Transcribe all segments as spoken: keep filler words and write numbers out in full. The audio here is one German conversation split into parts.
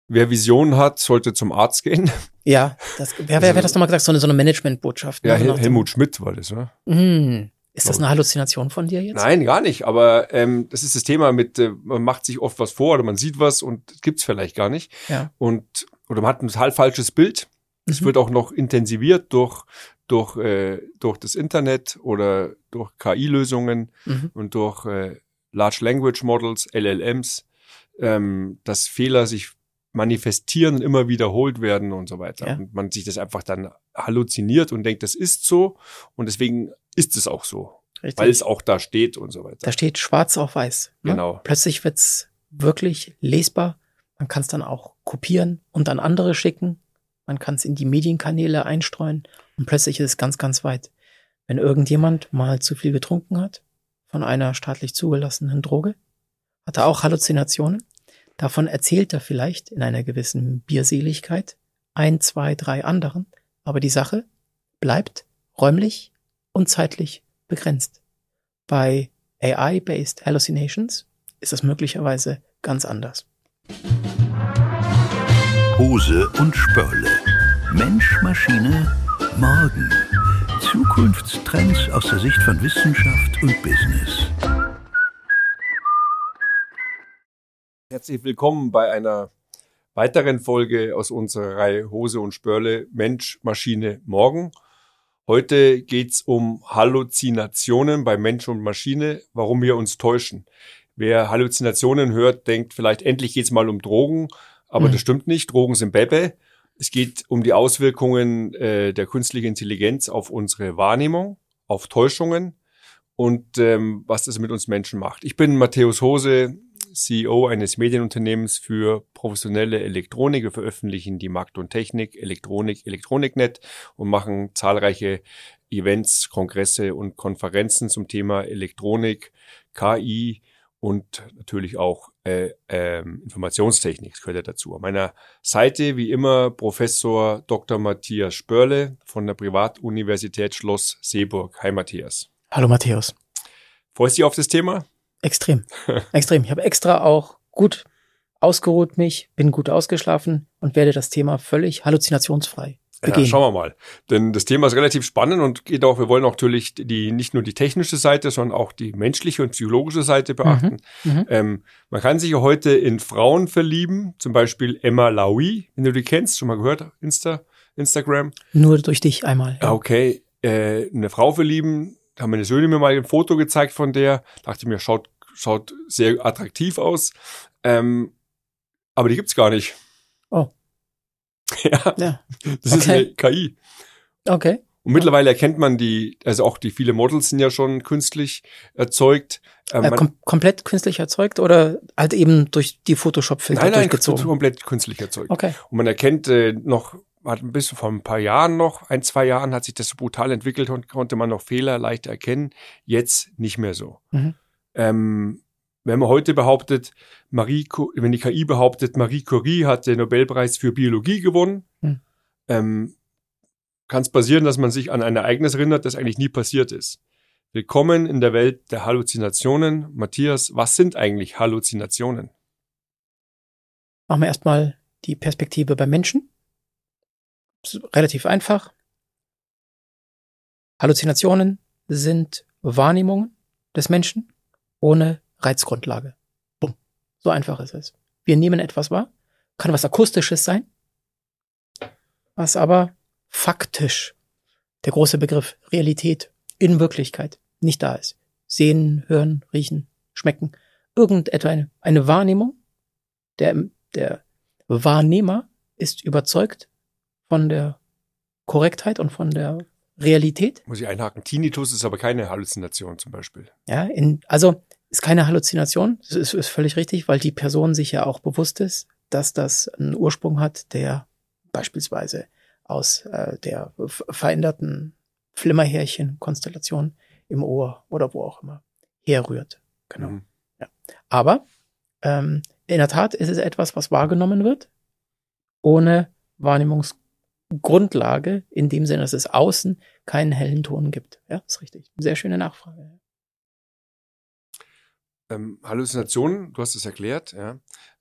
wer Visionen hat, sollte zum Arzt gehen. Ja, das, wer, wer, wer hat das nochmal gesagt? So eine, so eine Managementbotschaft. Ja, Ne? Hel- Helmut Schmidt war das, oder? Mm. Ist das eine Halluzination von dir jetzt? Nein, gar nicht. Aber ähm, das ist das Thema mit, äh, man macht sich oft was vor oder man sieht was und es gibt's vielleicht gar nicht. Ja. Und oder man hat ein total falsches Bild. Es Mhm. wird auch noch intensiviert durch durch äh, durch das Internet oder durch K I-Lösungen Mhm. und durch äh, Large Language Models, L L Ms, ähm, dass Fehler sich manifestieren und immer wiederholt werden und so weiter. Ja. Und man sich das einfach dann halluziniert und denkt, das ist so und deswegen ist es auch so, Richtig. weil es auch da steht und so weiter. Da steht schwarz auf weiß. Ne? Genau. Plötzlich wird's wirklich lesbar. Man kann es dann auch kopieren und an andere schicken. Man kann es in die Medienkanäle einstreuen und plötzlich ist es ganz, ganz weit. Wenn irgendjemand mal zu viel getrunken hat von einer staatlich zugelassenen Droge, hat er auch Halluzinationen. Davon erzählt er vielleicht in einer gewissen Bierseligkeit ein, zwei, drei anderen. Aber die Sache bleibt räumlich und zeitlich begrenzt. Bei A I-based Hallucinations ist das möglicherweise ganz anders. Hose und Spörle. Mensch, Maschine, Morgen. Zukunftstrends aus der Sicht von Wissenschaft und Business. Herzlich willkommen bei einer weiteren Folge aus unserer Reihe Hose und Spörle, Mensch, Maschine, Morgen. Heute geht's um Halluzinationen bei Mensch und Maschine, warum wir uns täuschen. Wer Halluzinationen hört, denkt vielleicht, endlich geht's mal um Drogen, aber mhm. das stimmt nicht. Drogen sind Bäbe. Es geht um die Auswirkungen äh, der künstlichen Intelligenz auf unsere Wahrnehmung, auf Täuschungen und ähm, was das mit uns Menschen macht. Ich bin Matthäus Hose, C E O eines Medienunternehmens für professionelle Elektronik. Wir veröffentlichen die Markt und Technik, Elektronik, Elektroniknet und machen zahlreiche Events, Kongresse und Konferenzen zum Thema Elektronik, K I und natürlich auch äh, äh, Informationstechnik. Das gehört ja dazu. An meiner Seite wie immer Professor Doktor Matthias Spörle von der Privatuniversität Schloss Seeburg. Hi Matthias. Hallo Matthäus. Freust du dich auf das Thema? Extrem, extrem. Ich habe extra auch gut ausgeruht mich, bin gut ausgeschlafen und werde das Thema völlig halluzinationsfrei begehen. Ja, schauen wir mal. Denn das Thema ist relativ spannend und geht auch, wir wollen auch natürlich die, nicht nur die technische Seite, sondern auch die menschliche und psychologische Seite beachten. Mhm, mhm. Ähm, man kann sich ja heute in Frauen verlieben, zum Beispiel Emma Laui, wenn du die kennst, schon mal gehört, Insta, Instagram. Nur durch dich einmal. Ja. Okay, äh, eine Frau verlieben, da haben meine Söhne mir mal ein Foto gezeigt von der, dachte mir, schaut, schaut sehr attraktiv aus, ähm, aber die gibt's gar nicht. Oh. Ja, Ja. das Okay. ist eine K I. Okay. Und mittlerweile erkennt man die, also auch die viele Models sind ja schon künstlich erzeugt. Ähm, Äh, man, kom- komplett künstlich erzeugt oder halt eben durch die Photoshop-Filter nein, nein, durchgezogen? komplett künstlich erzeugt. Okay. Und man erkennt äh, noch, hat ein bisschen vor ein paar Jahren noch, ein, zwei Jahren hat sich das so brutal entwickelt und konnte man noch Fehler leicht erkennen. Jetzt nicht mehr so. Mhm. Ähm, wenn man heute behauptet, Marie, wenn die K I behauptet, Marie Curie hat den Nobelpreis für Biologie gewonnen, Mhm. ähm, kann es passieren, dass man sich an ein Ereignis erinnert, das eigentlich nie passiert ist. Willkommen in der Welt der Halluzinationen. Matthias, was sind eigentlich Halluzinationen? Machen wir erstmal die Perspektive beim Menschen. Ist relativ einfach. Halluzinationen sind Wahrnehmungen des Menschen ohne Reizgrundlage. Bumm. So einfach ist es. Wir nehmen etwas wahr, kann was Akustisches sein, was aber faktisch, der große Begriff Realität, in Wirklichkeit nicht da ist. Sehen, hören, riechen, schmecken. Irgendetwa eine, eine Wahrnehmung. Der, der Wahrnehmer ist überzeugt von der Korrektheit und von der Realität. Muss ich einhaken. Tinnitus ist aber keine Halluzination zum Beispiel. Ja, in, also ist keine Halluzination. Das ist, ist völlig richtig, weil die Person sich ja auch bewusst ist, dass das einen Ursprung hat, der beispielsweise aus äh, der f- veränderten Flimmerhärchen-Konstellation im Ohr oder wo auch immer herrührt. Genau. Mhm. Ja. Aber ähm, in der Tat ist es etwas, was wahrgenommen wird, ohne Wahrnehmungsgrundlage, in dem Sinne, dass es außen keinen hellen Ton gibt. Ja, ist richtig. Sehr schöne Nachfrage. Ähm, Halluzinationen, du hast es erklärt, ja.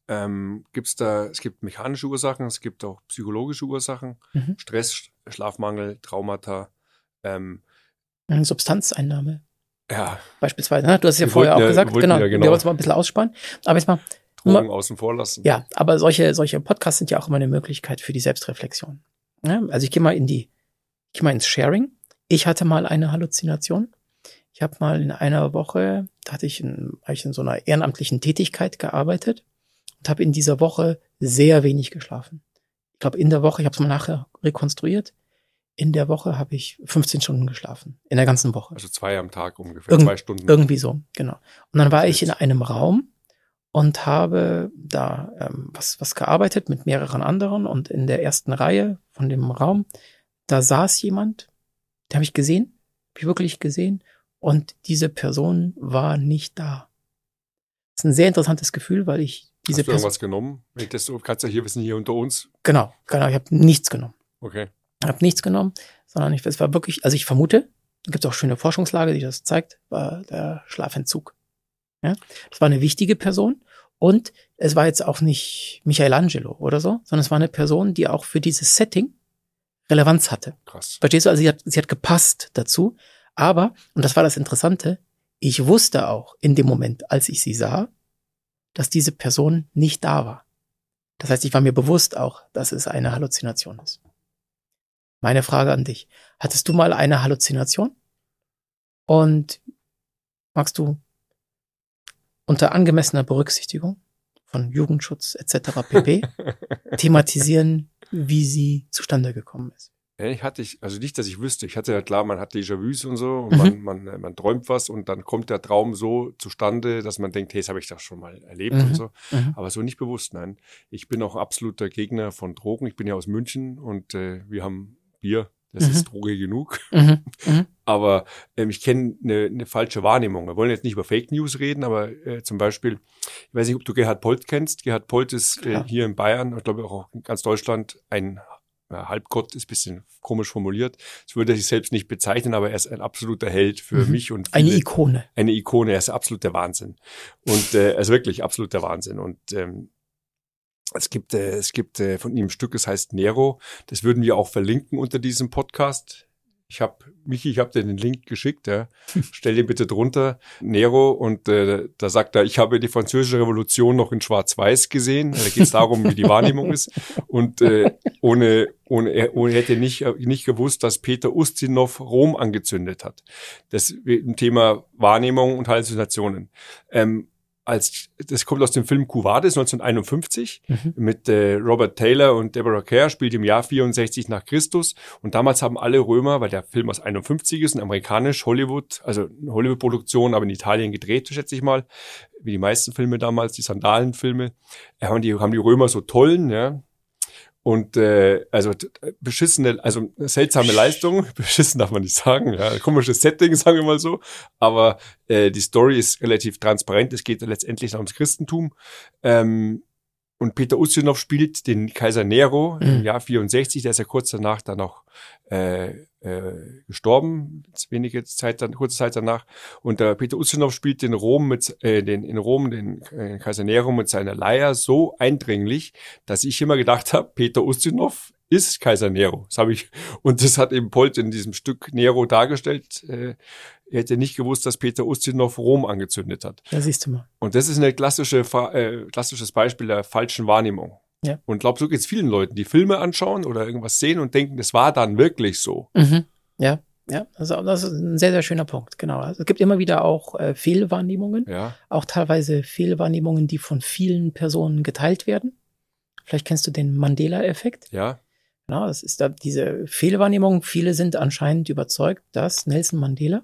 Ähm, gibt's da, es gibt mechanische Ursachen, es gibt auch psychologische Ursachen, Mhm. Stress, Schlafmangel, Traumata. Ähm, Eine Substanzeinnahme ja, beispielsweise. Ne? Du hast es ja Wir vorher wollten auch ja- gesagt, wollten genau. ja genau- Wir wollen es mal ein bisschen ausspannen. Aber jetzt mal, Drogen außen vor lassen. ja, aber solche, solche Podcasts sind ja auch immer eine Möglichkeit für die Selbstreflexion. Ja, also ich gehe mal in die, ich gehe mal ins Sharing. Ich hatte mal eine Halluzination. Ich habe mal in einer Woche, da hatte ich in, habe ich in so einer ehrenamtlichen Tätigkeit gearbeitet und habe in dieser Woche sehr wenig geschlafen. Ich glaube, in der Woche, ich habe es mal nachher rekonstruiert, in der Woche habe ich fünfzehn Stunden geschlafen. In der ganzen Woche. Also zwei am Tag ungefähr, Irgend- zwei Stunden. Irgendwie so, genau. Und dann war Das ich in ist- einem Raum und habe da ähm, was, was gearbeitet mit mehreren anderen und in der ersten Reihe von dem Raum, da saß jemand, der habe ich gesehen, habe ich wirklich gesehen und diese Person war nicht da. Das ist ein sehr interessantes Gefühl, weil ich diese Hast du Person, irgendwas genommen? Wenn ich das so, kannst du ja hier wissen, hier unter uns. genau, genau, ich habe nichts genommen. Okay. Ich habe nichts genommen, sondern ich, es war wirklich, also ich vermute, da gibt es auch schöne Forschungslage, die das zeigt, war der Schlafentzug. Ja, das war eine wichtige Person und es war jetzt auch nicht Michelangelo oder so, sondern es war eine Person, die auch für dieses Setting Relevanz hatte. Krass. Verstehst du? Also sie hat, sie hat gepasst dazu, aber, und das war das Interessante, ich wusste auch in dem Moment, als ich sie sah, dass diese Person nicht da war. Das heißt, ich war mir bewusst auch, dass es eine Halluzination ist. Meine Frage an dich. Hattest du mal eine Halluzination? Und magst du unter angemessener Berücksichtigung von Jugendschutz et cetera pp. thematisieren, wie sie zustande gekommen ist? Ja, ich hatte ich, also nicht, dass ich wüsste. Ich hatte ja klar, man hat Déjà-vus und so und Mhm. man, man, man träumt was und dann kommt der Traum so zustande, dass man denkt, hey, das habe ich doch schon mal erlebt Mhm. und so. Mhm. Aber so nicht bewusst, nein. Ich bin auch absoluter Gegner von Drogen. Ich bin ja aus München und äh, wir haben Bier. Das Mhm. ist Droge genug. Mhm. Mhm. Aber ähm, ich kenne eine, eine falsche Wahrnehmung. Wir wollen jetzt nicht über Fake News reden, aber äh, zum Beispiel, ich weiß nicht, ob du Gerhard Polt kennst. Gerhard Polt ist äh, Klar. hier in Bayern, ich glaube auch in ganz Deutschland, ein ja, Halbgott, ist ein bisschen komisch formuliert. Das würde er sich selbst nicht bezeichnen, aber er ist ein absoluter Held für Mhm. mich und Eine viele. Ikone. Eine Ikone, er ist absolut der Wahnsinn. Und äh, er ist wirklich absolut der Wahnsinn. Und ähm, es gibt, äh, es gibt äh, von ihm ein Stück, das heißt Nero. Das würden wir auch verlinken unter diesem Podcast. Ich habe, Michi, ich habe dir den Link geschickt, ja. Stell den bitte drunter, Nero, und äh, da sagt er, ich habe die französische Revolution noch in Schwarz-Weiß gesehen. Da geht es darum, wie die Wahrnehmung ist. Und äh, ohne, ohne, er ohne hätte nicht, nicht gewusst, dass Peter Ustinov Rom angezündet hat. Das im Thema Wahrnehmung und Halluzinationen. Ähm, als, das kommt aus dem Film Quo Vadis neunzehnhunderteinundfünfzig Mhm. mit äh, Robert Taylor und Deborah Kerr, spielt im Jahr vierundsechzig nach Christus. Und damals haben alle Römer, weil der Film aus einundfünfzig ist, ein amerikanisch, Hollywood, also eine Hollywood-Produktion, aber in Italien gedreht, schätze ich mal, wie die meisten Filme damals, die Sandalenfilme, äh, haben die, haben die Römer so tollen, ja. Und äh, also t- beschissene, also seltsame Leistung, beschissen darf man nicht sagen, ja, komisches Setting, sagen wir mal so, aber äh, die Story ist relativ transparent, es geht letztendlich ums Christentum. Ähm, und Peter Ustinov spielt den Kaiser Nero im Mhm. Jahr vierundsechzig, der ist ja kurz danach dann noch äh, äh, gestorben, wenige Zeit dann, kurze Zeit danach. Und der Peter Ustinov spielt den Rom mit, äh, den in Rom den äh, Kaiser Nero mit seiner Leier so eindringlich, dass ich immer gedacht habe, Peter Ustinov ist Kaiser Nero. Das habe ich, und das hat eben Polt in diesem Stück Nero dargestellt. Äh, er hätte nicht gewusst, dass Peter Ustinov Rom angezündet hat. Da siehst du mal. Und das ist eine klassische, Fa- äh, klassisches Beispiel der falschen Wahrnehmung. Ja. Und glaub, so geht's vielen Leuten, die Filme anschauen oder irgendwas sehen und denken, das war dann wirklich so. Mhm. Ja, ja, also das ist ein sehr, sehr schöner Punkt, genau. Also es gibt immer wieder auch äh, Fehlwahrnehmungen, Ja, auch teilweise Fehlwahrnehmungen, die von vielen Personen geteilt werden. Vielleicht kennst du den Mandela-Effekt. ja, Genau, das ist da diese Fehlwahrnehmung. Viele sind anscheinend überzeugt, dass Nelson Mandela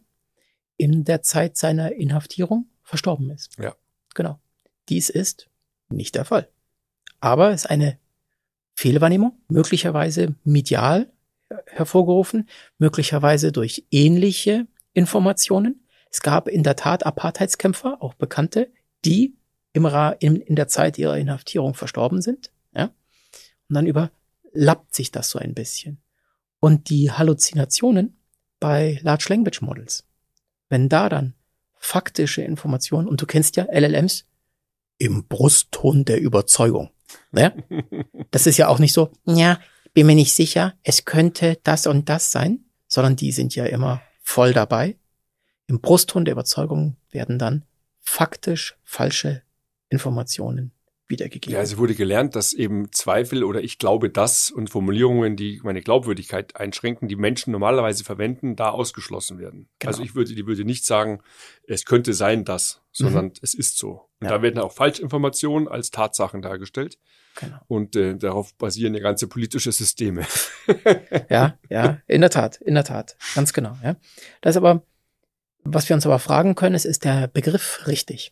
in der Zeit seiner Inhaftierung verstorben ist. Ja. Genau. Dies ist nicht der Fall. Aber es ist eine Fehlwahrnehmung, möglicherweise medial hervorgerufen, möglicherweise durch ähnliche Informationen. Es gab in der Tat Apartheidskämpfer, auch Bekannte, die im Ra in, in der Zeit ihrer Inhaftierung verstorben sind. Ja? Und dann überlappt sich das so ein bisschen. Und die Halluzinationen bei Large Language Models, wenn da dann faktische Informationen, und du kennst ja L L Ms, im Brustton der Überzeugung. Ja? Das ist ja auch nicht so, ja, bin mir nicht sicher, es könnte das und das sein, sondern die sind ja immer voll dabei. Im Brustton der Überzeugung werden dann faktisch falsche Informationen wiedergegeben. Ja, also wurde gelernt, dass eben Zweifel oder ich glaube das und Formulierungen, die meine Glaubwürdigkeit einschränken, die Menschen normalerweise verwenden, da ausgeschlossen werden. Genau. Also ich würde, die würde nicht sagen, es könnte sein das, sondern mhm. es ist so. Und ja. da werden auch Falschinformationen als Tatsachen dargestellt. Genau. Und äh, darauf basieren ja ganze politische Systeme. Ja, ja, in der Tat, in der Tat, ganz genau. Ja. Das ist aber, was wir uns aber fragen können, ist, ist der Begriff richtig?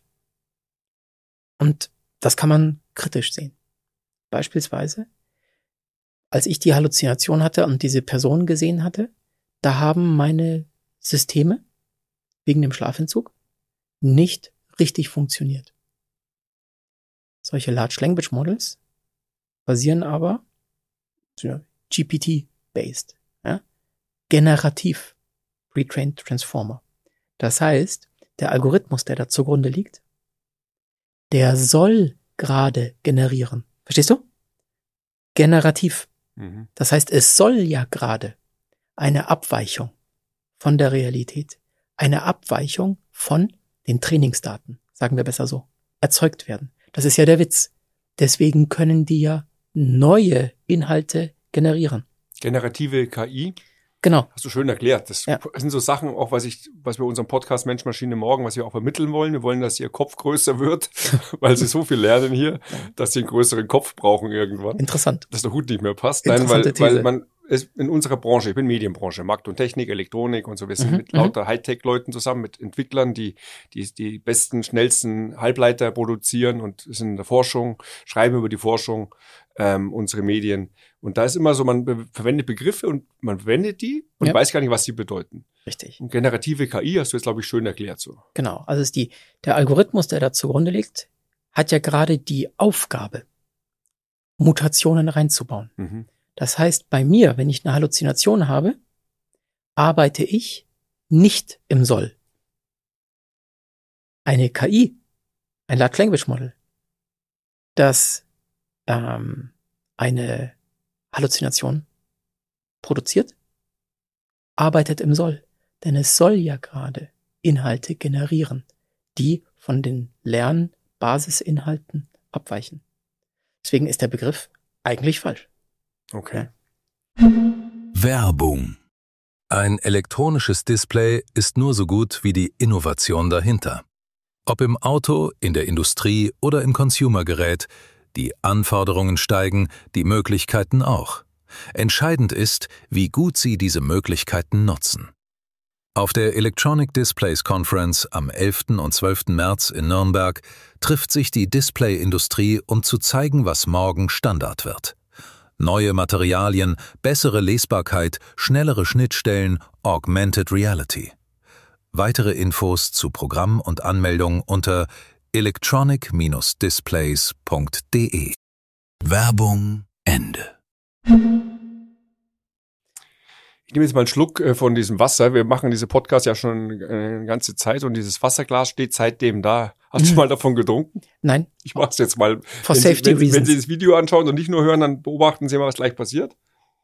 Und das kann man kritisch sehen. Beispielsweise, als ich die Halluzination hatte und diese Person gesehen hatte, da haben meine Systeme wegen dem Schlafentzug nicht richtig funktioniert. Solche Large Language Models basieren aber G P T-based, ja? Generativ Retrained Transformer. Das heißt, der Algorithmus, der da zugrunde liegt, der soll gerade generieren. Verstehst du? Generativ. Mhm. Das heißt, es soll ja gerade eine Abweichung von der Realität, eine Abweichung von den Trainingsdaten, sagen wir besser so, erzeugt werden. Das ist ja der Witz. Deswegen können die ja neue Inhalte generieren. Generative K I? Genau. Hast du schön erklärt. Das ja. sind so Sachen, auch was ich, was wir unserem Podcast Mensch, Maschine, Morgen, was wir auch vermitteln wollen. Wir wollen, dass ihr Kopf größer wird, weil sie so viel lernen hier, dass sie einen größeren Kopf brauchen irgendwann. Interessant. Dass der Hut nicht mehr passt. Nein, weil, weil man ist in unserer Branche, ich bin Medienbranche, Markt und Technik, Elektronik und so, wir sind mhm, mit lauter Hightech-Leuten zusammen, mit Entwicklern, die, die die besten, schnellsten Halbleiter produzieren und sind in der Forschung, schreiben über die Forschung, ähm, unsere Medien. Und da ist immer so, man be- verwendet Begriffe und man verwendet die und ja. weiß gar nicht, was sie bedeuten. Richtig. Und generative K I hast du jetzt, glaube ich, schön erklärt so. Genau. Also ist die, der Algorithmus, der da zugrunde liegt, hat ja gerade die Aufgabe, Mutationen reinzubauen. Mhm. Das heißt, bei mir, wenn ich eine Halluzination habe, arbeite ich nicht im Soll. Eine K I, ein Large Language Model, das ähm, eine Halluzination produziert, arbeitet im Soll. Denn es soll ja gerade Inhalte generieren, die von den Lernbasisinhalten abweichen. Deswegen ist der Begriff eigentlich falsch. Okay. Werbung. Ein elektronisches Display ist nur so gut wie die Innovation dahinter. Ob im Auto, in der Industrie oder im Consumergerät, die Anforderungen steigen, die Möglichkeiten auch. Entscheidend ist, wie gut Sie diese Möglichkeiten nutzen. Auf der Electronic Displays Conference am elften und zwölften März in Nürnberg trifft sich die Displayindustrie, um zu zeigen, was morgen Standard wird. Neue Materialien, bessere Lesbarkeit, schnellere Schnittstellen, Augmented Reality. Weitere Infos zu Programm und Anmeldung unter electronic Bindestrich displays Punkt de. Werbung Ende. Ich nehme jetzt mal einen Schluck äh, von diesem Wasser. Wir machen diese Podcast ja schon äh, eine ganze Zeit und dieses Wasserglas steht seitdem da. Hast mhm. du mal davon getrunken? Nein. Ich mache es jetzt mal. For wenn safety Sie, wenn, reasons. Wenn Sie das Video anschauen und nicht nur hören, dann beobachten Sie mal, was gleich passiert.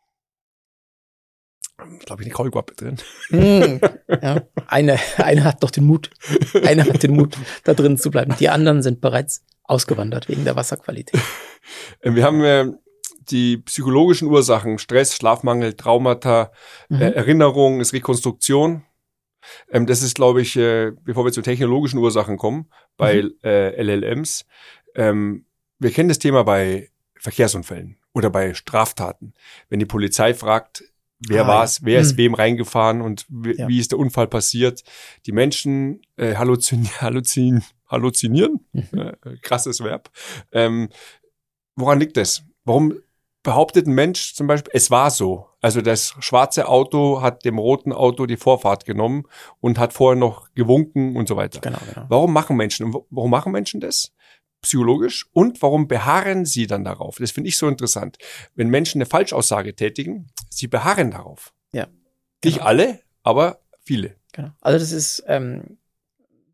Ich glaube, ich eine Kaulquappe drin. Mm, ja. Eine, eine hat doch den Mut. Eine hat den Mut, da drin zu bleiben. Die anderen sind bereits ausgewandert wegen der Wasserqualität. Wir haben äh, die psychologischen Ursachen, Stress, Schlafmangel, Traumata, mhm. äh, Erinnerung, ist Rekonstruktion. Ähm, das ist, glaube ich, äh, bevor wir zu technologischen Ursachen kommen, bei mhm. äh, L L Ms. Ähm, wir kennen das Thema bei Verkehrsunfällen oder bei Straftaten. Wenn die Polizei fragt, wer ah, war es, wer ja. ist hm. wem reingefahren und w- ja. wie ist der Unfall passiert. Die Menschen äh, halluzin- halluzin- halluzinieren, mhm. äh, krasses Verb. Ähm, woran liegt das? Warum behauptet ein Mensch zum Beispiel, es war so? Also das schwarze Auto hat dem roten Auto die Vorfahrt genommen und hat vorher noch gewunken und so weiter. Genau, genau. Warum machen Menschen, warum machen Menschen das? Psychologisch, und warum beharren sie dann darauf? Das finde ich so interessant. Wenn Menschen eine Falschaussage tätigen, sie beharren darauf. Ja. Genau. Nicht alle, aber viele. Genau. Also das ist, ähm,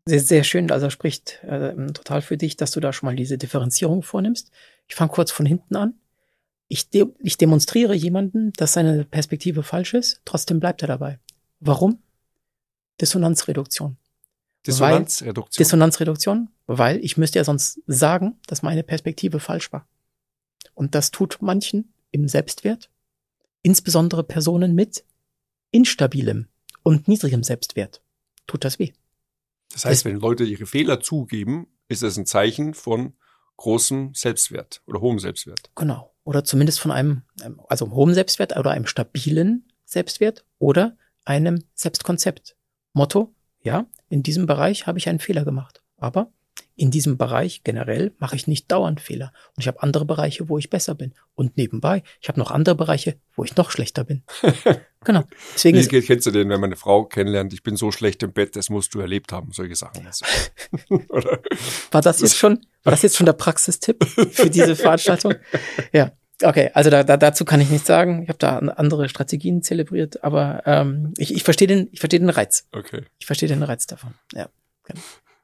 Sehr, sehr schön, also spricht äh, total für dich, dass du da schon mal diese Differenzierung vornimmst. Ich fange kurz von hinten an. Ich, de- ich demonstriere jemanden, dass seine Perspektive falsch ist, trotzdem bleibt er dabei. Warum? Dissonanzreduktion. Dissonanzreduktion? Weil, Dissonanzreduktion, weil ich müsste ja sonst sagen, dass meine Perspektive falsch war. Und das tut manchen im Selbstwert, insbesondere Personen mit instabilem und niedrigem Selbstwert, tut das weh. Das heißt, wenn Leute ihre Fehler zugeben, ist das ein Zeichen von großem Selbstwert oder hohem Selbstwert. Genau. Oder zumindest von einem, also hohem Selbstwert oder einem stabilen Selbstwert oder einem Selbstkonzept. Motto, ja, in diesem Bereich habe ich einen Fehler gemacht. Aber in diesem Bereich generell mache ich nicht dauernd Fehler. Und ich habe andere Bereiche, wo ich besser bin. Und nebenbei, ich habe noch andere Bereiche, wo ich noch schlechter bin. Genau. Deswegen Wie kennst du den, wenn man eine Frau kennenlernt, ich bin so schlecht im Bett, das musst du erlebt haben, solche Sachen. Oder? War das jetzt schon, war das jetzt schon der Praxistipp für diese Veranstaltung? Ja. Okay, also da, da, dazu kann ich nichts sagen. Ich habe da andere Strategien zelebriert, aber ähm, ich, ich verstehe den, ich verstehe den Reiz. Okay. Ich verstehe den Reiz davon. Ja. Genau.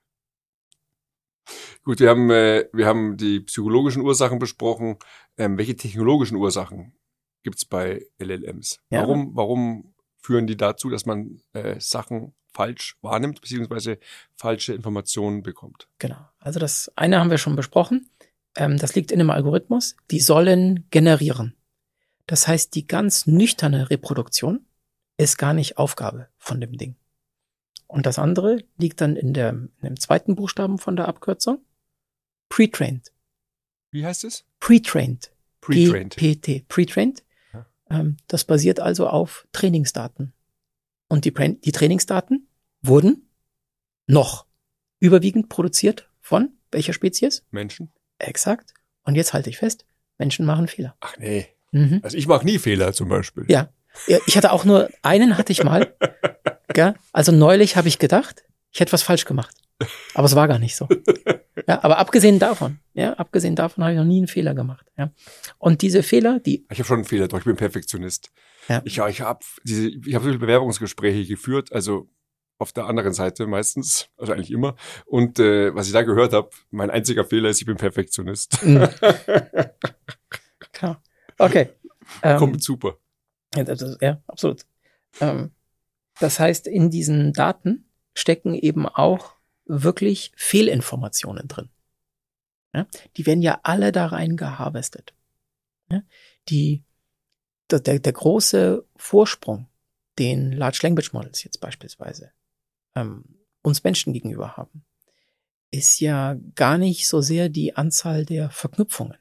Gut, wir haben, äh, wir haben die psychologischen Ursachen besprochen. Ähm, welche technologischen Ursachen gibt's bei L L Ms? Ja. Warum, warum führen die dazu, dass man äh, Sachen falsch wahrnimmt, beziehungsweise falsche Informationen bekommt? Genau. Also das eine haben wir schon besprochen. Ähm, das liegt in einem Algorithmus. Die sollen generieren. Das heißt, die ganz nüchterne Reproduktion ist gar nicht Aufgabe von dem Ding. Und das andere liegt dann in, der, in dem zweiten Buchstaben von der Abkürzung. Pre-trained. Wie heißt es? Pre-trained. Pre-trained. P T. Pre-trained. Ja. Ähm, das basiert also auf Trainingsdaten. Und die, die Trainingsdaten wurden noch überwiegend produziert von welcher Spezies? Menschen. Exakt. Und jetzt halte ich fest, Menschen machen Fehler. Ach nee. Mhm. Also ich mache nie Fehler zum Beispiel. Ja. Ich hatte auch nur einen, hatte ich mal. Gell? Also neulich habe ich gedacht, ich hätte was falsch gemacht. Aber es war gar nicht so. Ja, aber abgesehen davon, ja, abgesehen davon habe ich noch nie einen Fehler gemacht. Ja. Und diese Fehler, die. Ich habe schon einen Fehler, doch ich bin Perfektionist. Ja. Ich, ich habe diese, ich habe so viele Bewerbungsgespräche geführt, also auf der anderen Seite meistens, also eigentlich immer. Und äh, was ich da gehört habe, mein einziger Fehler ist, ich bin Perfektionist. Mhm. Klar. Okay. Ähm, Kommt super. Ja, das ist, ja, absolut. Ähm, das heißt, in diesen Daten stecken eben auch wirklich Fehlinformationen drin. Ja? Die werden ja alle da rein geharvestet. Ja? Die, der, der große Vorsprung, den Large Language Models jetzt beispielsweise ähm, uns Menschen gegenüber haben, ist ja gar nicht so sehr die Anzahl der Verknüpfungen,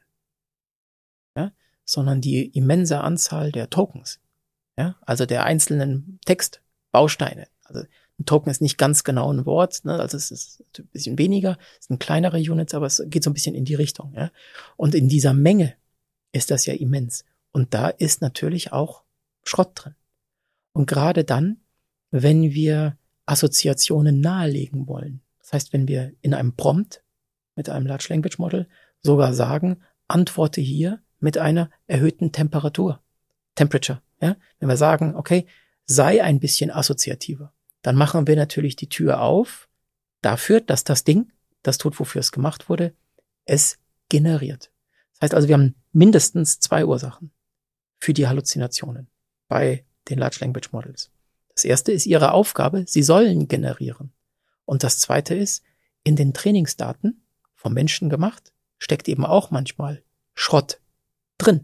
ja? Sondern die immense Anzahl der Tokens, ja? Also der einzelnen Textbausteine. Also ein Token ist nicht ganz genau ein Wort, ne? Also es ist ein bisschen weniger, es sind kleinere Units, aber es geht so ein bisschen in die Richtung. Ja? Und in dieser Menge ist das ja immens. Und da ist natürlich auch Schrott drin. Und gerade dann, wenn wir Assoziationen nahelegen wollen, das heißt, wenn wir in einem Prompt mit einem Large Language Model sogar sagen, antworte hier mit einer erhöhten Temperatur, Temperature. Ja? Wenn wir sagen, okay, sei ein bisschen assoziativer, dann machen wir natürlich die Tür auf dafür, dass das Ding, das tut, wofür es gemacht wurde, es generiert. Das heißt also, wir haben mindestens zwei Ursachen für die Halluzinationen bei den Large Language Models. Das erste ist ihre Aufgabe, sie sollen generieren. Und das zweite ist, in den Trainingsdaten vom Menschen gemacht, steckt eben auch manchmal Schrott drin.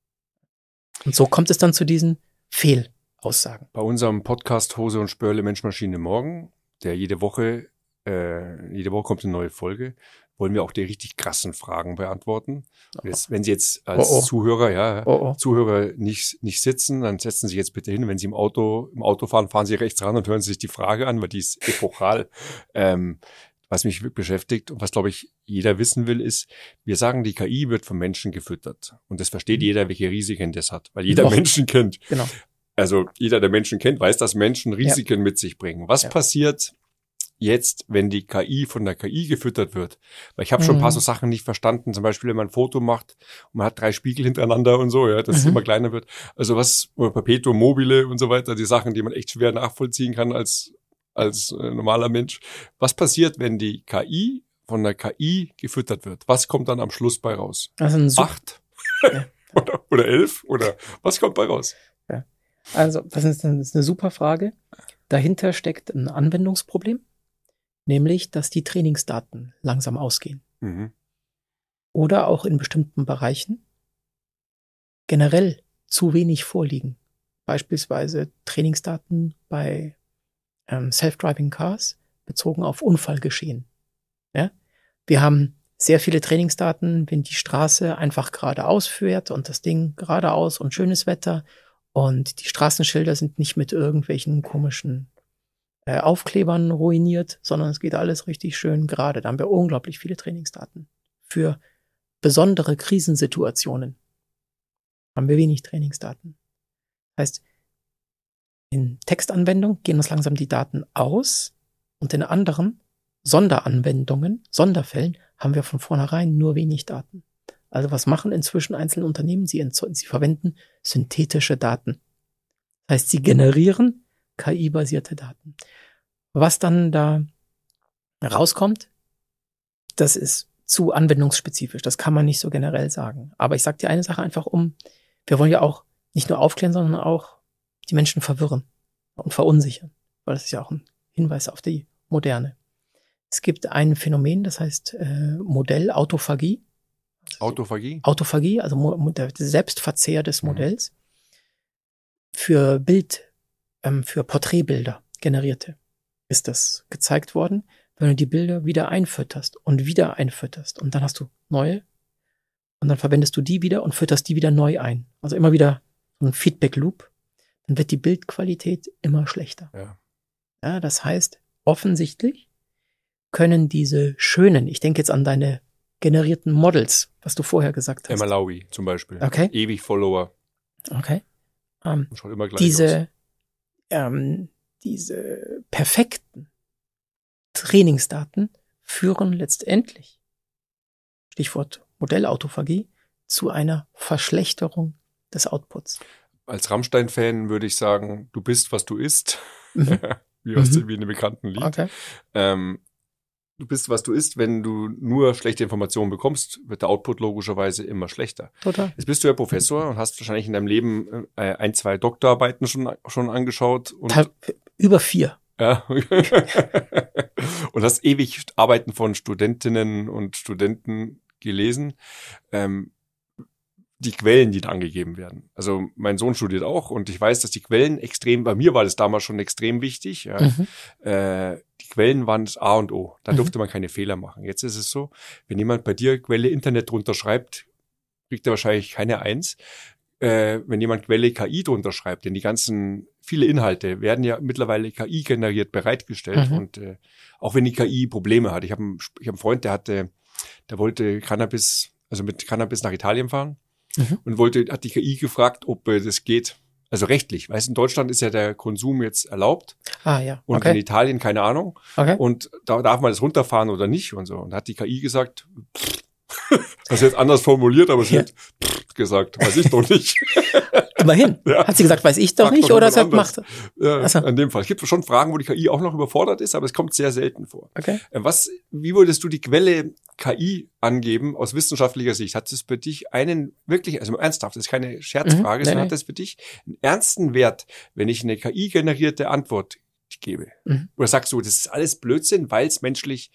Und so kommt es dann zu diesen Fehlaussagen. Bei unserem Podcast Hose und Spörle Mensch Maschine Morgen, der jede Woche, äh, jede Woche kommt eine neue Folge, wollen wir auch die richtig krassen Fragen beantworten. Und jetzt, wenn Sie jetzt als oh, oh. Zuhörer, ja, oh, oh. Zuhörer nicht, nicht sitzen, dann setzen Sie sich jetzt bitte hin. Wenn Sie im Auto, im Auto fahren, fahren Sie rechts ran und hören Sie sich die Frage an, weil die ist epochal. ähm, was mich beschäftigt und was, glaube ich, jeder wissen will, ist, wir sagen, die K I wird vom Menschen gefüttert. Und das versteht jeder, welche Risiken das hat, weil jeder Doch. Menschen kennt. Genau. Also jeder, der Menschen kennt, weiß, dass Menschen Risiken ja. mit sich bringen. Was ja. passiert jetzt, wenn die K I von der K I gefüttert wird? Weil ich habe mhm. schon ein paar so Sachen nicht verstanden. Zum Beispiel, wenn man ein Foto macht und man hat drei Spiegel hintereinander und so, ja, dass mhm. es immer kleiner wird. Also was, Perpetuum mobile und so weiter, die Sachen, die man echt schwer nachvollziehen kann als als äh, normaler Mensch. Was passiert, wenn die K I von der K I gefüttert wird? Was kommt dann am Schluss bei raus? Also ein Sup- Acht? Ja. oder, oder elf? Oder was kommt bei raus? Ja. Also, das ist, eine, das ist eine super Frage. Dahinter steckt ein Anwendungsproblem, nämlich, dass die Trainingsdaten langsam ausgehen. Mhm. Oder auch in bestimmten Bereichen generell zu wenig vorliegen. Beispielsweise Trainingsdaten bei ähm, Self-Driving Cars bezogen auf Unfallgeschehen. Ja? Wir haben sehr viele Trainingsdaten, wenn die Straße einfach geradeaus führt und das Ding geradeaus und schönes Wetter und die Straßenschilder sind nicht mit irgendwelchen komischen äh, Aufklebern ruiniert, sondern es geht alles richtig schön gerade. Da haben wir unglaublich viele Trainingsdaten. Für besondere Krisensituationen haben wir wenig Trainingsdaten. Heißt, in Textanwendung gehen uns langsam die Daten aus und in anderen Sonderanwendungen, Sonderfällen haben wir von vornherein nur wenig Daten. Also was machen inzwischen einzelne Unternehmen? Sie, entzo- sie verwenden synthetische Daten. Das heißt, sie generieren K I-basierte Daten. Was dann da rauskommt, das ist zu anwendungsspezifisch. Das kann man nicht so generell sagen. Aber ich sage dir eine Sache einfach um, wir wollen ja auch nicht nur aufklären, sondern auch die Menschen verwirren und verunsichern. Weil das ist ja auch ein Hinweis auf die Moderne. Es gibt ein Phänomen, das heißt äh, Modellautophagie. Autophagie? Autophagie, also mo- der Selbstverzehr des Modells für Bild, ähm, für Porträtbilder generierte ist das gezeigt worden. Wenn du die Bilder wieder einfütterst und wieder einfütterst und dann hast du neue und dann verwendest du die wieder und fütterst die wieder neu ein. Also immer wieder so ein Feedback-Loop. Dann wird die Bildqualität immer schlechter. Ja. Ja, das heißt, offensichtlich können diese schönen, ich denke jetzt an deine generierten Models, was du vorher gesagt hast. Emma Laui zum Beispiel. Okay. Ewig Follower. Okay. Ähm, Schaut immer gleich diese, aus. ähm, diese perfekten Trainingsdaten führen letztendlich, Stichwort Modellautophagie, zu einer Verschlechterung des Outputs. Als Rammstein-Fan würde ich sagen, du bist, was du isst. Mhm. wie, aus, Mhm. wie in einem bekannten Lied. Okay. Ähm, du bist, was du isst. Wenn du nur schlechte Informationen bekommst, wird der Output logischerweise immer schlechter. Total. Jetzt bist du ja Professor und hast wahrscheinlich in deinem Leben äh, ein, zwei Doktorarbeiten schon, schon angeschaut. Und Teil, über vier. Ja. Und hast ewig Arbeiten von Studentinnen und Studenten gelesen. Ähm, die Quellen, die da angegeben werden. Also mein Sohn studiert auch und ich weiß, dass die Quellen extrem, bei mir war das damals schon extrem wichtig. Ja. Mhm. Äh, die Quellen waren das A und O. Da Mhm. durfte man keine Fehler machen. Jetzt ist es so, wenn jemand bei dir Quelle Internet drunter schreibt, kriegt er wahrscheinlich keine Eins. Äh, wenn jemand Quelle K I drunter schreibt, denn die ganzen, viele Inhalte werden ja mittlerweile K I generiert bereitgestellt Mhm. und äh, auch wenn die K I Probleme hat. Ich habe einen, ich hab einen Freund, der hatte, der wollte Cannabis, also mit Cannabis nach Italien fahren Mhm. und wollte, hat die K I gefragt, ob äh, das geht. Also rechtlich. Weißt du, in Deutschland ist ja der Konsum jetzt erlaubt Ah, ja. und in Okay. Italien keine Ahnung. Okay. Und da darf man das runterfahren oder nicht und so. Und da hat die K I gesagt, pff, das ist jetzt anders formuliert, aber sie Ja. hat pff gesagt, weiß ich doch nicht. Immerhin. Ja. Hat sie gesagt, weiß ich doch Frag nicht, doch oder jemand sagt, anders. macht. Ja, Ach so. in dem Fall. Es gibt schon Fragen, wo die K I auch noch überfordert ist, aber es kommt sehr selten vor. Okay. Äh, Was, wie würdest du die Quelle K I angeben aus wissenschaftlicher Sicht? Hat es für dich einen wirklich, also ernsthaft, das ist keine Scherzfrage, Mhm, nee, sondern nee. hat das für dich einen ernsten Wert, wenn ich eine K I-generierte Antwort gebe? Mhm. Oder sagst du, das ist alles Blödsinn, weil es menschlich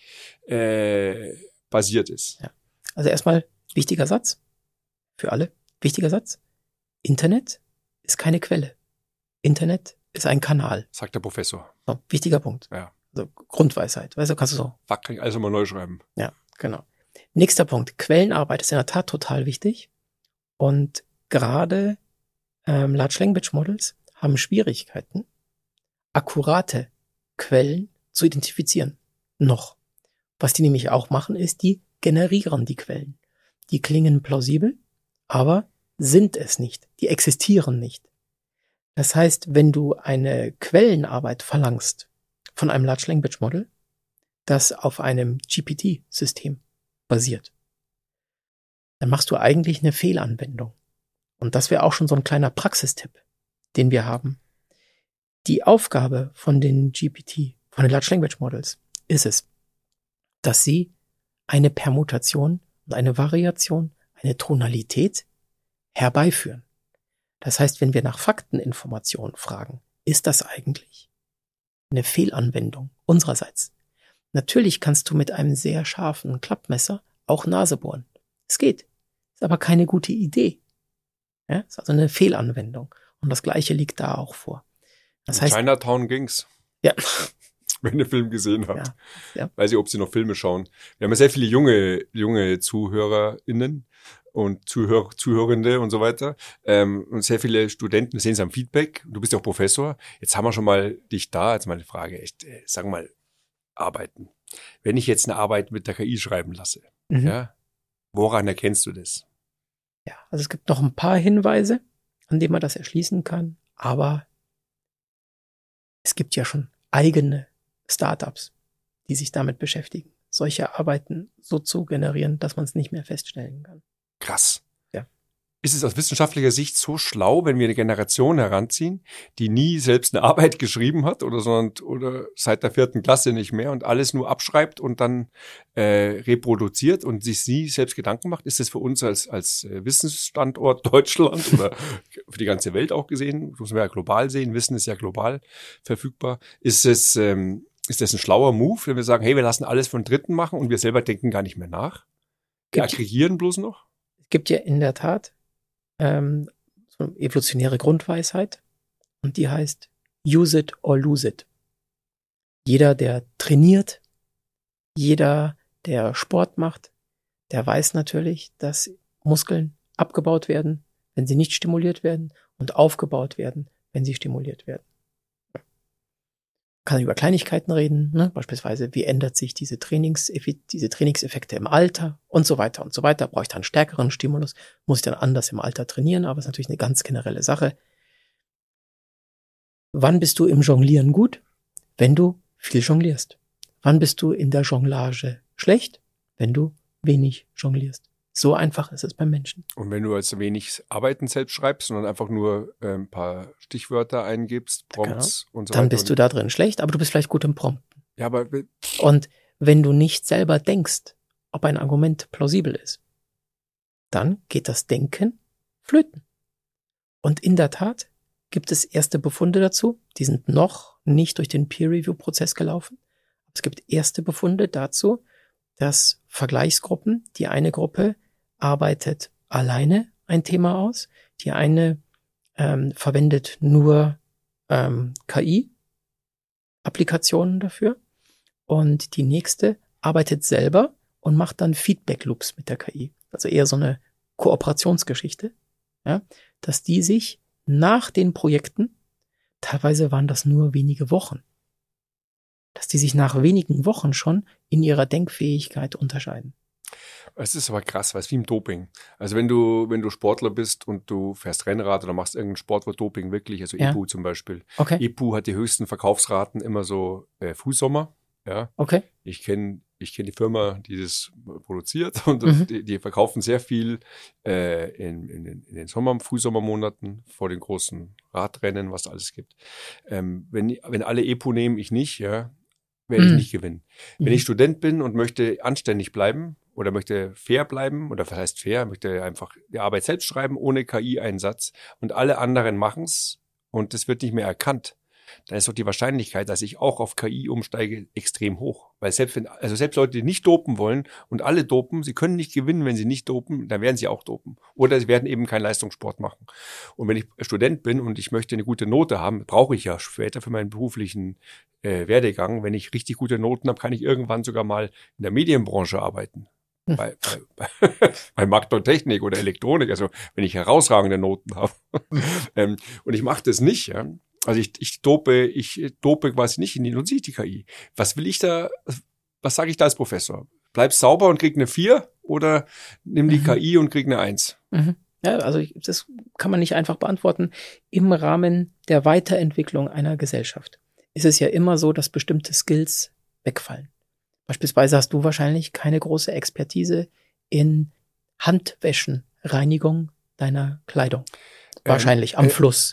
äh, basiert ist? Also erstmal wichtiger Satz für alle. Wichtiger Satz. Internet ist keine Quelle. Internet ist ein Kanal. Sagt der Professor. So, wichtiger Punkt. Ja. Also Grundweisheit. Weißt du, kannst du so. Fuck, kann ich alles mal neu schreiben. Ja, genau. Nächster Punkt. Quellenarbeit ist in der Tat total wichtig. Und gerade ähm, Large Language Models haben Schwierigkeiten, akkurate Quellen zu identifizieren. Noch. Was die nämlich auch machen, ist, die generieren die Quellen. Die klingen plausibel, aber sind es nicht. Die existieren nicht. Das heißt, wenn du eine Quellenarbeit verlangst von einem Large Language Model, das auf einem G P T-System basiert, dann machst du eigentlich eine Fehlanwendung. Und das wäre auch schon so ein kleiner Praxistipp, den wir haben. Die Aufgabe von den G P T, von den Large Language Models ist es, dass sie eine Permutation und eine Variation, eine Tonalität herbeiführen. Das heißt, wenn wir nach Fakteninformationen fragen, ist das eigentlich eine Fehlanwendung unsererseits? Natürlich kannst du mit einem sehr scharfen Klappmesser auch Nase bohren. Es geht. Ist aber keine gute Idee. Ja, ist also eine Fehlanwendung. Und das Gleiche liegt da auch vor. Das In heißt, Chinatown ging's. Ja. Wenn ihr den Film gesehen habt. Ja, ja. Weiß ich, ob sie noch Filme schauen. Wir haben ja sehr viele junge, junge ZuhörerInnen und Zuhör, Zuhörende und so weiter. Ähm, und sehr viele Studenten sehen es am Feedback. Du bist ja auch Professor. Jetzt haben wir schon mal dich da. Jetzt meine Frage, echt, äh, sag mal, arbeiten. Wenn ich jetzt eine Arbeit mit der K I schreiben lasse, Mhm. ja, woran erkennst du das? Ja, also es gibt noch ein paar Hinweise, an denen man das erschließen kann, aber es gibt ja schon eigene Startups, die sich damit beschäftigen, solche Arbeiten so zu generieren, dass man es nicht mehr feststellen kann. Krass. Ja. Ist es aus wissenschaftlicher Sicht so schlau, wenn wir eine Generation heranziehen, die nie selbst eine Arbeit geschrieben hat oder sondern oder seit der vierten Klasse nicht mehr und alles nur abschreibt und dann äh, reproduziert und sich nie selbst Gedanken macht? Ist das für uns als als äh, Wissensstandort Deutschland oder für die ganze Welt auch gesehen? Das muss man ja global sehen. Wissen ist ja global verfügbar. Ist es ähm, ist das ein schlauer Move, wenn wir sagen, hey, wir lassen alles von Dritten machen und wir selber denken gar nicht mehr nach? Wir Gibt- aggregieren bloß noch? Es gibt ja in der Tat ähm, so eine evolutionäre Grundweisheit und die heißt use it or lose it. Jeder, der trainiert, jeder, der Sport macht, der weiß natürlich, dass Muskeln abgebaut werden, wenn sie nicht stimuliert werden und aufgebaut werden, wenn sie stimuliert werden. Man kann über Kleinigkeiten reden, ne? Beispielsweise, wie ändert sich diese, Trainings, diese Trainingseffekte im Alter und so weiter und so weiter. Brauche ich dann einen stärkeren Stimulus? Muss ich dann anders im Alter trainieren? Aber es ist natürlich eine ganz generelle Sache. Wann bist du im Jonglieren gut? Wenn du viel jonglierst. Wann bist du in der Jonglage schlecht? Wenn du wenig jonglierst. So einfach ist es beim Menschen. Und wenn du also wenig Arbeiten selbst schreibst, sondern einfach nur äh, ein paar Stichwörter eingibst, Prompts und so weiter. Dann bist du da drin schlecht, aber du bist vielleicht gut im Prompten. Ja, aber Und wenn du nicht selber denkst, ob ein Argument plausibel ist, dann geht das Denken flöten. Und in der Tat gibt es erste Befunde dazu, die sind noch nicht durch den Peer-Review-Prozess gelaufen. Es gibt erste Befunde dazu, dass Vergleichsgruppen, die eine Gruppe arbeitet alleine ein Thema aus, die eine ähm, verwendet nur ähm, K I-Applikationen dafür und die nächste arbeitet selber und macht dann Feedback-Loops mit der K I. Also eher so eine Kooperationsgeschichte, ja, dass die sich nach den Projekten, teilweise waren das nur wenige Wochen, dass die sich nach wenigen Wochen schon in ihrer Denkfähigkeit unterscheiden. es ist aber krass, weil es wie im Doping. Also wenn du, wenn du Sportler bist und du fährst Rennrad oder machst irgendeinen Sport, wo Doping wirklich, also Ja. E P U zum Beispiel. Okay, E P U hat die höchsten Verkaufsraten immer so äh, Frühsommer. Ja, okay. ich kenne ich kenn die Firma, die das produziert und Mhm. die, die verkaufen sehr viel äh, in, in, den, in den Sommer, Frühsommermonaten vor den großen Radrennen, was da alles gibt. Ähm, wenn, wenn alle E P U nehmen, ich nicht, ja, werde ich Mhm. nicht gewinnen. Wenn Mhm. ich Student bin und möchte anständig bleiben oder möchte fair bleiben, oder was heißt fair, möchte einfach die Arbeit selbst schreiben, ohne K I-Einsatz und alle anderen machen's und das wird nicht mehr erkannt, dann ist doch die Wahrscheinlichkeit, dass ich auch auf K I umsteige, extrem hoch. Weil selbst wenn, also selbst Leute, die nicht dopen wollen und alle dopen, sie können nicht gewinnen, wenn sie nicht dopen, dann werden sie auch dopen. Oder sie werden eben keinen Leistungssport machen. Und wenn ich Student bin und ich möchte eine gute Note haben, brauche ich ja später für meinen beruflichen äh, Werdegang, wenn ich richtig gute Noten habe, kann ich irgendwann sogar mal in der Medienbranche arbeiten. Hm. Bei, bei, bei, bei Markt und Technik oder Elektronik, also wenn ich herausragende Noten habe. ähm, und ich mache das nicht, ja. Also ich, ich dope, ich dope quasi nicht in die, nutze ich die K I. Was will ich da, was sage ich da als Professor? Bleib sauber und krieg eine vier oder nimm die Mhm. K I und krieg eine eins? Mhm. Ja, also ich, das kann man nicht einfach beantworten. Im Rahmen der Weiterentwicklung einer Gesellschaft ist es ja immer so, dass bestimmte Skills wegfallen. Beispielsweise hast du wahrscheinlich keine große Expertise in Handwäschenreinigung deiner Kleidung. Wahrscheinlich am äh, Fluss.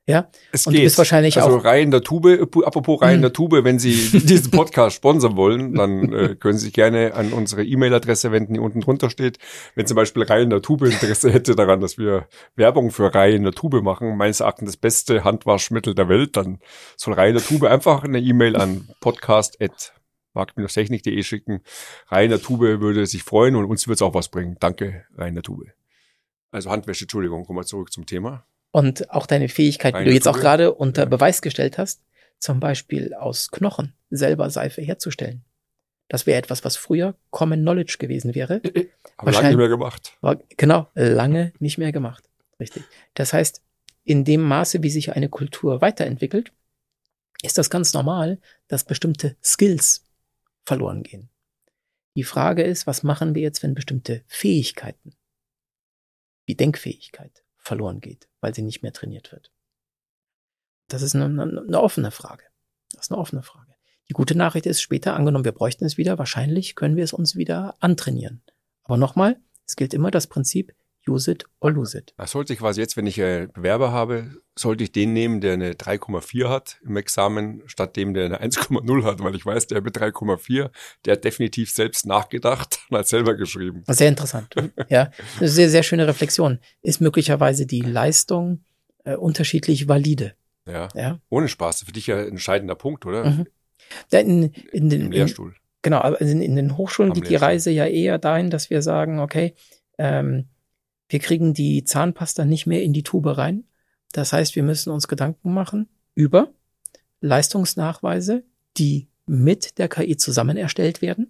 Ja, es und geht. du bist wahrscheinlich also auch. Reihe in der Tube, apropos Reihe in der Tube, wenn Sie diesen Podcast sponsern wollen, dann äh, können Sie sich gerne an unsere E-Mail-Adresse wenden, die unten drunter steht. Wenn zum Beispiel Reihe in der Tube Interesse hätte daran, dass wir Werbung für Reihe in der Tube machen, meines Erachtens das beste Handwaschmittel der Welt, dann soll Reihe in der Tube einfach eine E-Mail an podcast at markt-technik punkt de schicken. Reihe in der Tube würde sich freuen und uns wird es auch was bringen. Danke, Reihe in der Tube. Also Handwäsche, Entschuldigung, kommen wir zurück zum Thema. Und auch deine Fähigkeit, Reine die du jetzt Tube. auch gerade unter Ja. Beweis gestellt hast, zum Beispiel aus Knochen selber Seife herzustellen. Das wäre etwas, was früher Common Knowledge gewesen wäre. Haben wir lange Wahrscheinlich- nicht mehr gemacht. War, genau, lange nicht mehr gemacht. Richtig. Das heißt, in dem Maße, wie sich eine Kultur weiterentwickelt, ist das ganz normal, dass bestimmte Skills verloren gehen. Die Frage ist, was machen wir jetzt, wenn bestimmte Fähigkeiten, wie Denkfähigkeit, verloren geht, weil sie nicht mehr trainiert wird? Das ist eine, eine, eine offene Frage. Das ist eine offene Frage. Die gute Nachricht ist, später, angenommen, wir bräuchten es wieder, wahrscheinlich können wir es uns wieder antrainieren. Aber nochmal, es gilt immer das Prinzip, use it or lose it. Das sollte ich quasi jetzt, wenn ich einen Bewerber habe, sollte ich den nehmen, der eine drei Komma vier hat im Examen, statt dem, der eine eins Komma null hat, weil ich weiß, der mit drei Komma vier, der hat definitiv selbst nachgedacht und hat selber geschrieben. Sehr interessant. Ja, eine sehr, sehr schöne Reflexion. Ist möglicherweise die Leistung äh, unterschiedlich valide? Ja, Ja. ohne Spaß. Für dich ja ein entscheidender Punkt, oder? Mhm. Da in, in den, Im Lehrstuhl. In, genau, aber in, in den Hochschulen Am geht die Lehrstuhl. Reise ja eher dahin, dass wir sagen, okay, ähm, wir kriegen die Zahnpasta nicht mehr in die Tube rein. Das heißt, wir müssen uns Gedanken machen über Leistungsnachweise, die mit der K I zusammen erstellt werden.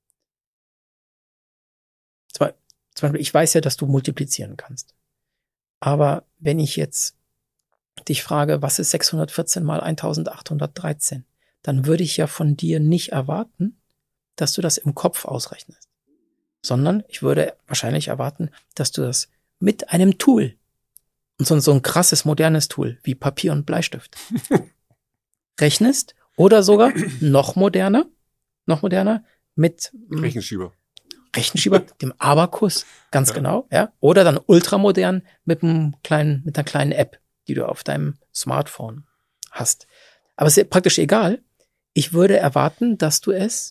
Zum Beispiel, ich weiß ja, dass du multiplizieren kannst. Aber wenn ich jetzt dich frage, was ist sechshundertvierzehn mal eintausendachthundertdreizehn, dann würde ich ja von dir nicht erwarten, dass du das im Kopf ausrechnest, sondern ich würde wahrscheinlich erwarten, dass du das mit einem Tool, und so, so ein krasses, modernes Tool wie Papier und Bleistift, rechnest oder sogar noch moderner, noch moderner mit mm, Rechenschieber. Rechenschieber, dem Abakus, ganz Ja. genau, ja, oder dann ultramodern mit einem kleinen, mit einer kleinen App, die du auf deinem Smartphone hast. Aber es ist praktisch egal. Ich würde erwarten, dass du es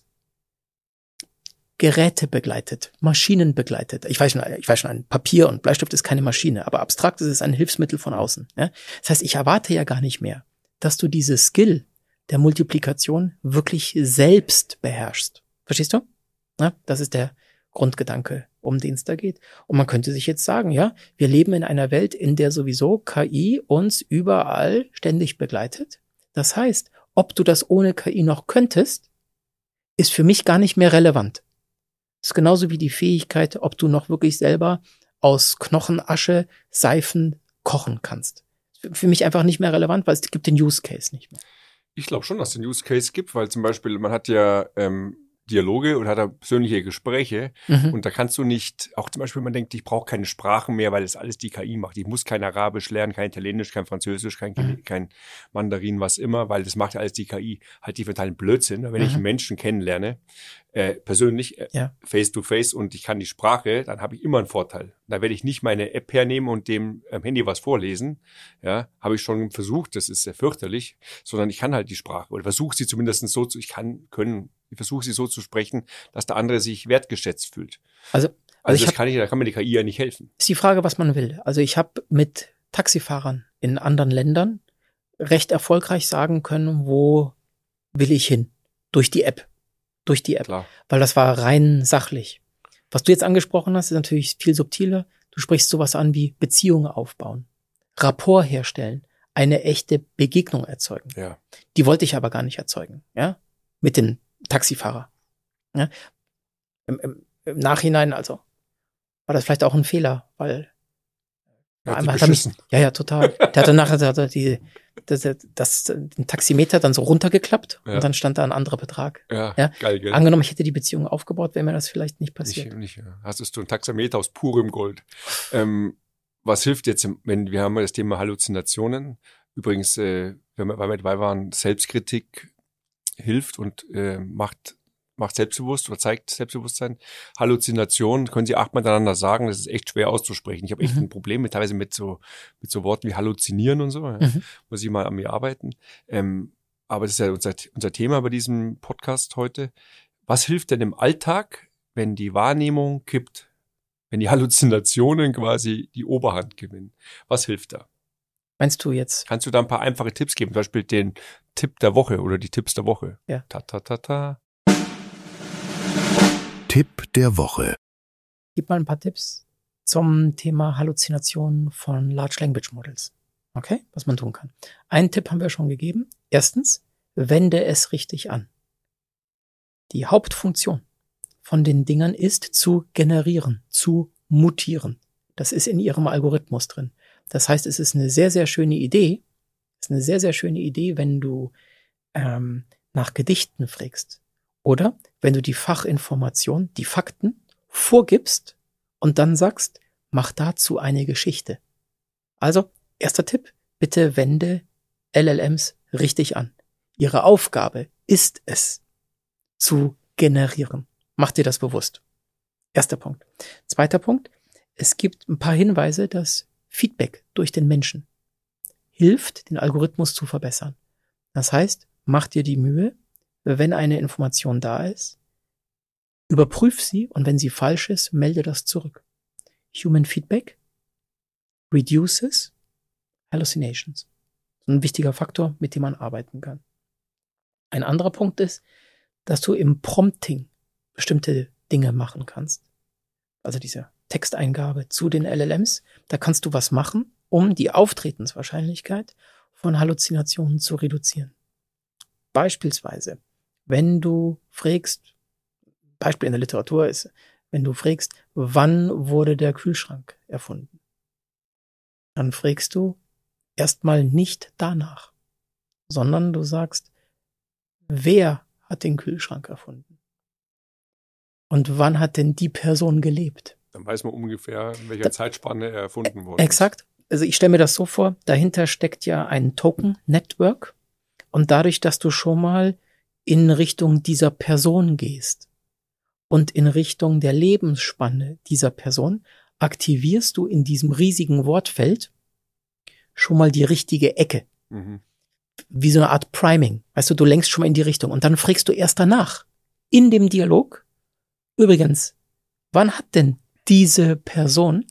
Geräte begleitet, Maschinen begleitet. Ich weiß schon, ich weiß schon, ein Papier und Bleistift ist keine Maschine, aber abstrakt ist es ein Hilfsmittel von außen. Ja? Das heißt, ich erwarte ja gar nicht mehr, dass du diese Skill der Multiplikation wirklich selbst beherrschst. Verstehst du? Ja, das ist der Grundgedanke, um den es da geht. Und man könnte sich jetzt sagen, ja, wir leben in einer Welt, in der sowieso K I uns überall ständig begleitet. Das heißt, ob du das ohne K I noch könntest, ist für mich gar nicht mehr relevant. Das ist genauso wie die Fähigkeit, ob du noch wirklich selber aus Knochenasche Seifen kochen kannst. Für mich einfach nicht mehr relevant, weil es gibt den Use Case nicht mehr. Ich glaube schon, dass es den Use Case gibt, weil zum Beispiel man hat ja ähm, Dialoge und hat da persönliche Gespräche Mhm. und da kannst du nicht, auch zum Beispiel man denkt, ich brauche keine Sprachen mehr, weil das alles die K I macht. Ich muss kein Arabisch lernen, kein Italienisch, kein Französisch, kein, Mhm. kein Mandarin, was immer, weil das macht ja alles die K I. Halt die totalen Blödsinn. Wenn ich Mhm. einen Menschen kennenlerne, äh, persönlich, äh, Ja. face to face und ich kann die Sprache, dann habe ich immer einen Vorteil. Da werde ich nicht meine App hernehmen und dem am Handy was vorlesen. Ja, habe ich schon versucht, das ist sehr fürchterlich, sondern ich kann halt die Sprache oder versuche sie zumindest so zu, ich kann, können, ich versuche sie so zu sprechen, dass der andere sich wertgeschätzt fühlt. Also, Also, also ich das hab, kann ich, da kann mir die K I ja nicht helfen. ist die Frage, was man will. Also ich habe mit Taxifahrern in anderen Ländern recht erfolgreich sagen können, wo will ich hin? Durch die App. Durch die App. Klar. Weil das war rein sachlich. Was du jetzt angesprochen hast, ist natürlich viel subtiler. Du sprichst sowas an wie Beziehungen aufbauen, Rapport herstellen, eine echte Begegnung erzeugen. Ja. Die wollte ich aber gar nicht erzeugen, ja, mit dem Taxifahrer. Ja? Im, im, Im Nachhinein also war das vielleicht auch ein Fehler, weil Er hat einmal sich hat er mich, beschissen. ja, ja, total. Der hat danach hat er die, das, das, den Taximeter dann so runtergeklappt Ja. und dann stand da ein anderer Betrag. Ja, Ja. geil, gell? Angenommen, ich hätte die Beziehung aufgebaut, wäre mir das vielleicht nicht passiert. Nicht, nicht, ja. Hast du ein Taxameter aus purem Gold. Ähm, was hilft jetzt, wenn wir haben ja das Thema Halluzinationen. Übrigens, äh, wenn wir, weil wir dabei waren, Selbstkritik hilft und äh, macht macht selbstbewusst oder zeigt Selbstbewusstsein. Halluzination können Sie achtmal miteinander sagen, das ist echt schwer auszusprechen. Ich habe echt Mhm. ein Problem mit teilweise mit so mit so Worten wie halluzinieren und so. Ja. Mhm. Muss ich mal an mir arbeiten. Ähm, aber das ist ja unser, unser Thema bei diesem Podcast heute. Was hilft denn im Alltag, wenn die Wahrnehmung kippt? Wenn die Halluzinationen quasi die Oberhand gewinnen? Was hilft da? Meinst du jetzt? Kannst du da ein paar einfache Tipps geben? Zum Beispiel den Tipp der Woche oder die Tipps der Woche. Ja. Ta, ta, ta, ta. Tipp der Woche. Gib mal ein paar Tipps zum Thema Halluzination von Large Language Models. Okay, was man tun kann. Einen Tipp haben wir schon gegeben. Erstens, wende es richtig an. Die Hauptfunktion von den Dingern ist zu generieren, zu mutieren. Das ist in ihrem Algorithmus drin. Das heißt, es ist eine sehr, sehr schöne Idee. Es ist eine sehr, sehr schöne Idee, wenn du ähm, nach Gedichten fragst. Oder wenn du die Fachinformation, die Fakten vorgibst und dann sagst, mach dazu eine Geschichte. Also, erster Tipp, bitte wende L L Ms richtig an. Ihre Aufgabe ist es, zu generieren. Mach dir das bewusst. Erster Punkt. Zweiter Punkt, es gibt ein paar Hinweise, dass Feedback durch den Menschen hilft, den Algorithmus zu verbessern. Das heißt, mach dir die Mühe, wenn eine Information da ist, überprüf sie und wenn sie falsch ist, melde das zurück. Human Feedback reduces hallucinations. Ein wichtiger Faktor, mit dem man arbeiten kann. Ein anderer Punkt ist, dass du im Prompting bestimmte Dinge machen kannst. Also diese Texteingabe zu den L L Ms, da kannst du was machen, um die Auftretenswahrscheinlichkeit von Halluzinationen zu reduzieren. Beispielsweise, wenn du fragst, Beispiel in der Literatur ist, wenn du fragst, wann wurde der Kühlschrank erfunden? Dann fragst du erstmal nicht danach, sondern du sagst, wer hat den Kühlschrank erfunden? Und wann hat denn die Person gelebt? Dann weiß man ungefähr, in welcher Da, Zeitspanne er erfunden wurde. Exakt. Also ich stelle mir das so vor, dahinter steckt ja ein Token-Network und dadurch, dass du schon mal in Richtung dieser Person gehst und in Richtung der Lebensspanne dieser Person, aktivierst du in diesem riesigen Wortfeld schon mal die richtige Ecke. Mhm. Wie so eine Art Priming. Weißt du, du lenkst schon mal in die Richtung und dann fragst du erst danach in dem Dialog, übrigens, wann hat denn diese Person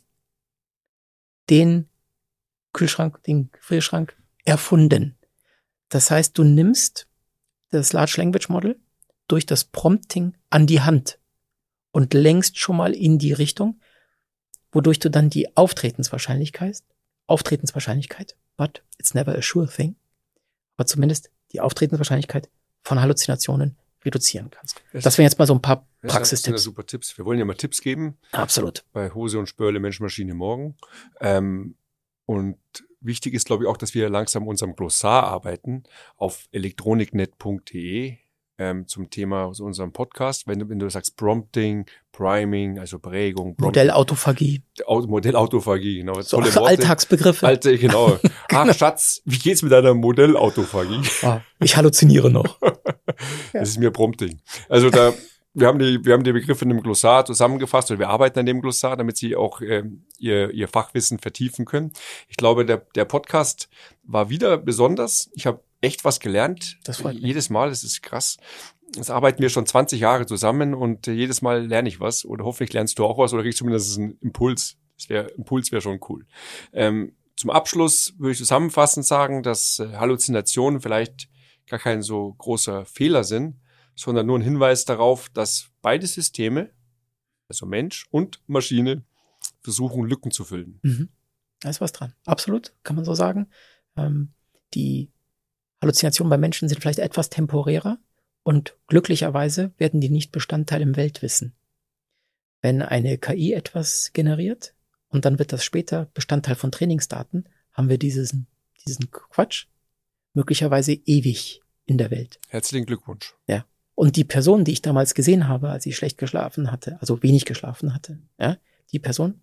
den Kühlschrank, den Gefrierschrank erfunden? Das heißt, du nimmst das Large Language Model durch das Prompting an die Hand und lenkst schon mal in die Richtung, wodurch du dann die Auftretenswahrscheinlichkeit, Auftretenswahrscheinlichkeit, but it's never a sure thing, aber zumindest die Auftretenswahrscheinlichkeit von Halluzinationen reduzieren kannst. Das, das wären jetzt mal so ein paar Praxistipps. Das sind ja super Tipps. Wir wollen ja mal Tipps geben. Absolut. Bei Hose und Spörle, Mensch, Maschine, Morgen. Ähm, und wichtig ist, glaube ich, auch, dass wir langsam an unserem Glossar arbeiten auf elektroniknet punkt de ähm, zum Thema aus unserem Podcast. Wenn du, wenn du sagst Prompting, Priming, also Prägung. Modellautophagie. Modellautophagie, genau. So tolle Worte. Alltagsbegriffe. Alte, genau. Ach, Schatz, wie geht's mit deiner Modellautophagie? Oh, ich halluziniere noch. Das ist mir Prompting. Also da, wir haben die, wir haben die Begriffe in dem Glossar zusammengefasst oder wir arbeiten an dem Glossar, damit Sie auch ähm, ihr, ihr Fachwissen vertiefen können. Ich glaube, der, der Podcast war wieder besonders. Ich habe echt was gelernt. Das freut mich. Jedes Mal, das ist krass. Das arbeiten wir schon zwanzig Jahre zusammen und äh, jedes Mal lerne ich was oder hoffentlich lernst du auch was oder kriegst zumindest einen Impuls. Das wäre, Impuls wäre schon cool. Ähm, zum Abschluss würde ich zusammenfassend sagen, dass äh, Halluzinationen vielleicht gar kein so großer Fehler sind, sondern nur ein Hinweis darauf, dass beide Systeme, also Mensch und Maschine, versuchen, Lücken zu füllen. Mhm. Da ist was dran. Absolut, kann man so sagen. Ähm, die Halluzinationen bei Menschen sind vielleicht etwas temporärer und glücklicherweise werden die nicht Bestandteil im Weltwissen. Wenn eine K I etwas generiert und dann wird das später Bestandteil von Trainingsdaten, haben wir diesen, diesen Quatsch möglicherweise ewig in der Welt. Herzlichen Glückwunsch. Ja. Und die Person, die ich damals gesehen habe, als ich schlecht geschlafen hatte, also wenig geschlafen hatte, ja, die Person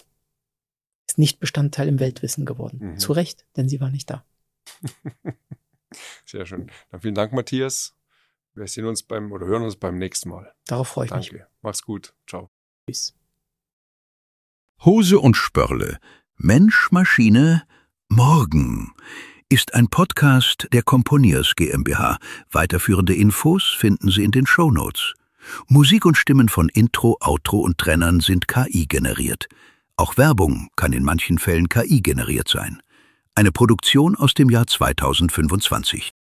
ist nicht Bestandteil im Weltwissen geworden. Mhm. Zu Recht, denn sie war nicht da. Sehr schön. Dann vielen Dank, Matthias. Wir sehen uns beim oder hören uns beim nächsten Mal. Darauf freue ich Danke. mich. Danke. Mach's gut. Ciao. Tschüss. Hose und Spörle. Mensch, Maschine, Morgen ist ein Podcast der Componiers GmbH. Weiterführende Infos finden Sie in den Shownotes. Musik und Stimmen von Intro, Outro und Trennern sind K I generiert. Auch Werbung kann in manchen Fällen K I generiert sein. Eine Produktion aus dem Jahr zweitausendfünfundzwanzig.